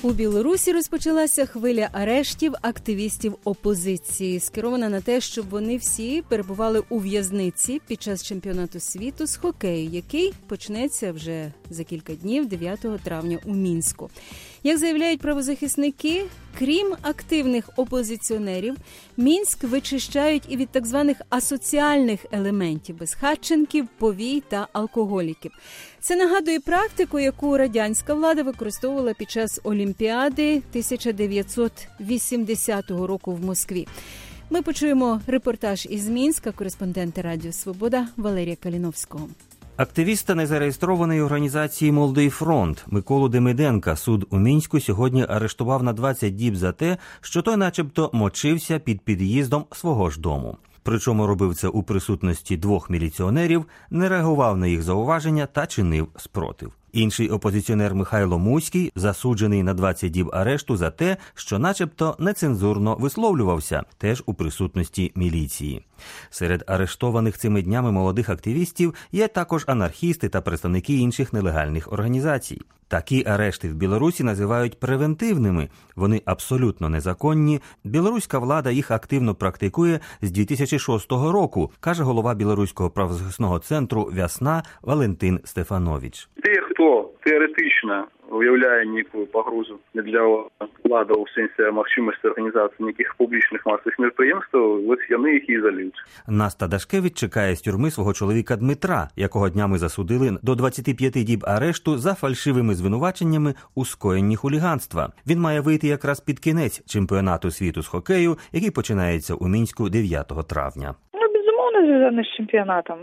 У Білорусі розпочалася хвиля арештів активістів опозиції, скерована на те, щоб вони всі перебували у в'язниці під час чемпіонату світу з хокею, який почнеться вже за кілька днів, 9 травня у Мінську. Як заявляють правозахисники, крім активних опозиціонерів, Мінськ вичищають і від так званих асоціальних елементів – безхатченків, повій та алкоголіків. Це нагадує практику, яку радянська влада використовувала під час Олімпіади 1980 року в Москві. Ми почуємо репортаж із Мінська кореспондента Радіо Свобода Валерія Каліновського. Активіста незареєстрованої організації «Молодий фронт» Миколу Демиденка суд у Мінську сьогодні арештував на 20 діб за те, що той начебто мочився під під'їздом свого ж дому. Причому робив це у присутності 2 міліціонерів, не реагував на їх зауваження та чинив спротив. Інший опозиціонер Михайло Муський засуджений на 20 діб арешту за те, що начебто нецензурно висловлювався, теж у присутності міліції. Серед арештованих цими днями молодих активістів є також анархісти та представники інших нелегальних організацій. Такі арешти в Білорусі називають превентивними. Вони абсолютно незаконні. Білоруська влада їх активно практикує з 2006 року, каже голова Білоруського правозахисного центру «Вясна» Валентин Стефанович. Ті, хто теоретично уявляє ніяку погрозу для влади у сенсі можливості організації ніяких публічних масових мероприємств, ось вони їх і ізолюють. Наста Дашкевич чекає з тюрми свого чоловіка Дмитра, якого днями засудили до 25 діб арешту за фальшивими звинуваченнями у скоєнні хуліганства. Він має вийти якраз під кінець чемпіонату світу з хокею, який починається у Мінську 9 травня. Безумовно, зв'язано з чемпіонатом,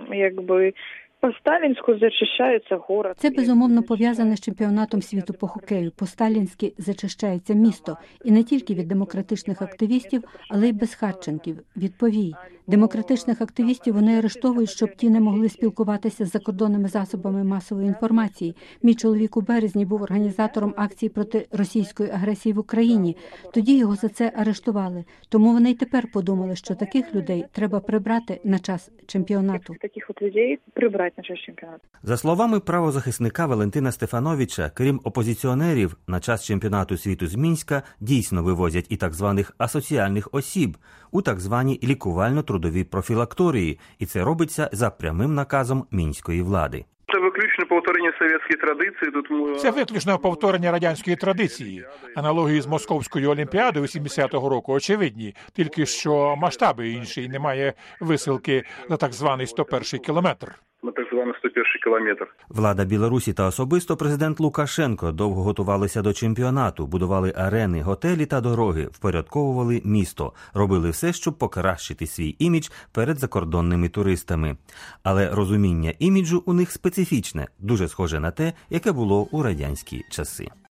По-сталінську зачищається город. Це безумовно пов'язане з чемпіонатом світу по хокею. По-сталінськи зачищається місто. І не тільки від демократичних активістів, але й безхатченків, від повій. Демократичних активістів вони арештовують, щоб ті не могли спілкуватися з закордонними засобами масової інформації. Мій чоловік у березні був організатором акції проти російської агресії в Україні. Тоді його за це арештували. Тому вони й тепер подумали, що таких людей треба прибрати на час чемпіонату. Таких от людей прибрати на час чемпіонату. За словами правозахисника Валентина Стефановича, крім опозиціонерів, на час чемпіонату світу з Мінська дійсно вивозять і так званих асоціальних осіб у так звані лікувально-трудові профілакторії, і це робиться за прямим наказом мінської влади. Це виключно повторення совєтської традиції. Це виключно повторення радянської традиції. Аналогії з Московською Олімпіадою 70-го року очевидні, тільки що масштаби інші, немає висилки на так званий 101-й кілометр. На так званий 101-й кілометр. Влада Білорусі та особисто президент Лукашенко довго готувалися до чемпіонату, будували арени, готелі та дороги, впорядковували місто, робили все, щоб покращити свій імідж перед закордонними туристами. Але розуміння іміджу у них специфічне, дуже схоже на те, яке було у радянські часи.